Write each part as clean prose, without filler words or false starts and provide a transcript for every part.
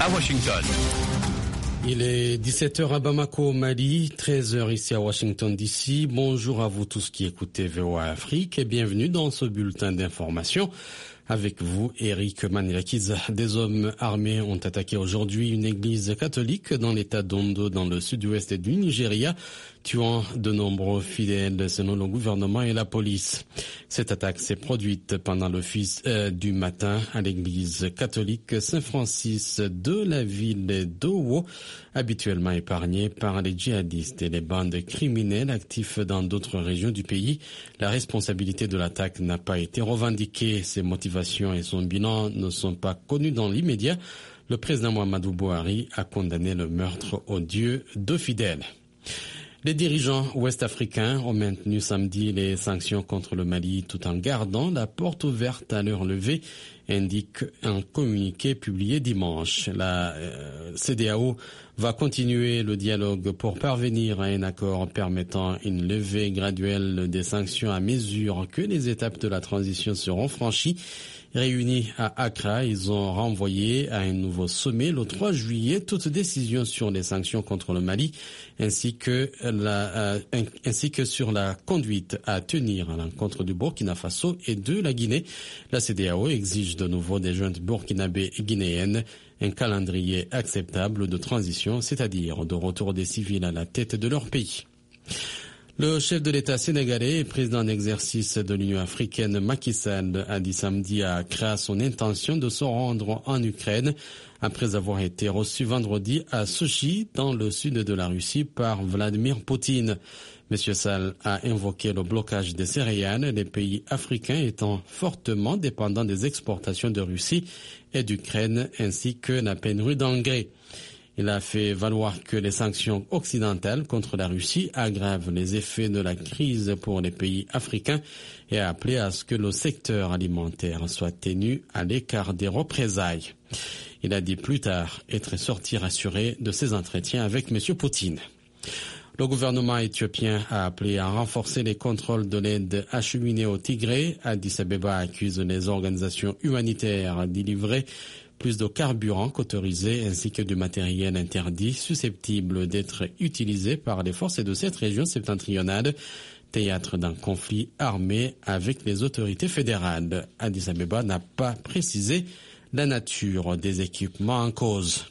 à Washington. Il est 17h à Bamako, au Mali, 13h ici à Washington DC. Bonjour à vous tous qui écoutez VOA Afrique et bienvenue dans ce bulletin d'information. Avec vous, Eric Manilakiz. Des hommes armés ont attaqué aujourd'hui une église catholique dans l'état d'Ondo, dans le sud-ouest du Nigeria, tuant de nombreux fidèles selon le gouvernement et la police. Cette attaque s'est produite pendant l'office du matin à l'église catholique Saint-Francis de la ville d'Owo, habituellement épargnée par les djihadistes et les bandes criminelles actifs dans d'autres régions du pays. La responsabilité de l'attaque n'a pas été revendiquée. Ses motivations et son bilan ne sont pas connus dans l'immédiat. Le président Muhammadu Buhari a condamné le meurtre odieux de fidèles. Les dirigeants ouest-africains ont maintenu samedi les sanctions contre le Mali tout en gardant la porte ouverte à leur levée, indique un communiqué publié dimanche. La CEDEAO va continuer le dialogue pour parvenir à un accord permettant une levée graduelle des sanctions à mesure que les étapes de la transition seront franchies. Réunis à Accra, ils ont renvoyé à un nouveau sommet le 3 juillet toute décision sur les sanctions contre le Mali ainsi que sur la conduite à tenir à l'encontre du Burkina Faso et de la Guinée. La CEDEAO exige de nouveau des juntes burkinabées et guinéennes un calendrier acceptable de transition, c'est-à-dire de retour des civils à la tête de leur pays. Le chef de l'État sénégalais et président en exercice de l'Union africaine, Macky Sall, a dit samedi à Accra son intention de se rendre en Ukraine après avoir été reçu vendredi à Sochi, dans le sud de la Russie, par Vladimir Poutine. Monsieur Sall a invoqué le blocage des céréales, les pays africains étant fortement dépendants des exportations de Russie et d'Ukraine, ainsi que la pénurie d'engrais. Il a fait valoir que les sanctions occidentales contre la Russie aggravent les effets de la crise pour les pays africains et a appelé à ce que le secteur alimentaire soit tenu à l'écart des représailles. Il a dit plus tard être sorti rassuré de ses entretiens avec M. Poutine. Le gouvernement éthiopien a appelé à renforcer les contrôles de l'aide acheminée au Tigré. Addis Abeba accuse les organisations humanitaires d'y livrer plus de carburant qu'autorisé ainsi que du matériel interdit susceptible d'être utilisé par les forces de cette région septentrionale, théâtre d'un conflit armé avec les autorités fédérales. Addis Abeba n'a pas précisé la nature des équipements en cause.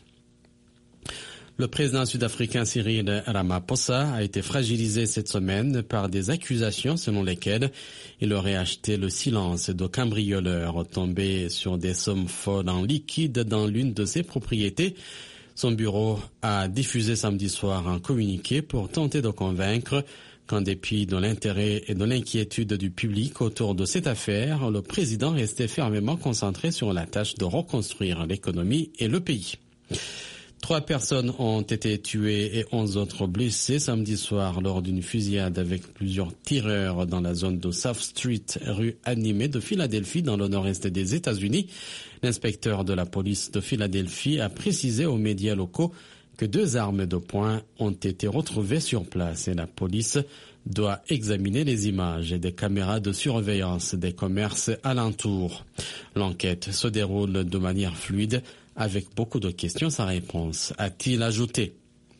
Le président sud-africain Cyril Ramaphosa a été fragilisé cette semaine par des accusations selon lesquelles il aurait acheté le silence de cambrioleurs tombés sur des sommes folles en liquide dans l'une de ses propriétés. Son bureau a diffusé samedi soir un communiqué pour tenter de convaincre qu'en dépit de l'intérêt et de l'inquiétude du public autour de cette affaire, le président restait fermement concentré sur la tâche de reconstruire l'économie et le pays. 3 personnes ont été tuées et 11 autres blessées samedi soir lors d'une fusillade avec plusieurs tireurs dans la zone de South Street, rue animée de Philadelphie, dans le nord-est des États-Unis. L'inspecteur de la police de Philadelphie a précisé aux médias locaux que 2 armes de poing ont été retrouvées sur place et la police doit examiner les images et des caméras de surveillance des commerces alentours. L'enquête se déroule de manière fluide, avec beaucoup de questions sans réponse, a-t-il ajouté.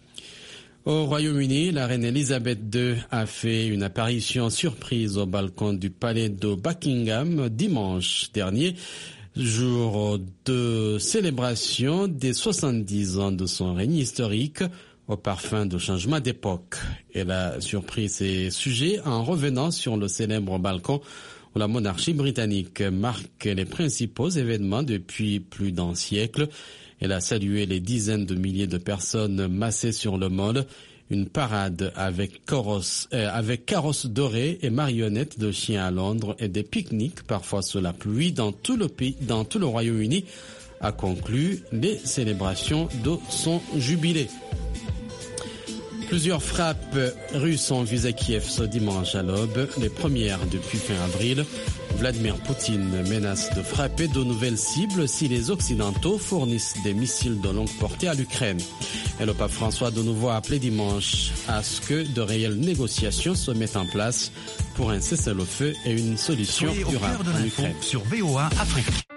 Au Royaume-Uni, la reine Elisabeth II a fait une apparition surprise au balcon du palais de Buckingham dimanche dernier, jour de célébration des 70 ans de son règne historique, au parfum de changement d'époque. Elle a surpris ses sujets en revenant sur le célèbre balcon où la monarchie britannique marque les principaux événements depuis plus d'un siècle. Elle a salué les dizaines de milliers de personnes massées sur le mall, une parade avec carrosses dorées et marionnettes de chiens à Londres et des pique-niques, parfois sous la pluie, dans tout le Royaume-Uni, a conclu les célébrations de son jubilé. Plusieurs frappes russes ont visé Kiev ce dimanche à l'aube, les premières depuis fin avril. Vladimir Poutine menace de frapper de nouvelles cibles si les Occidentaux fournissent des missiles de longue portée à l'Ukraine. Et le pape François de nouveau a appelé dimanche à ce que de réelles négociations se mettent en place pour un cessez-le-feu et une solution durable en Ukraine. Sur VOA Afrique.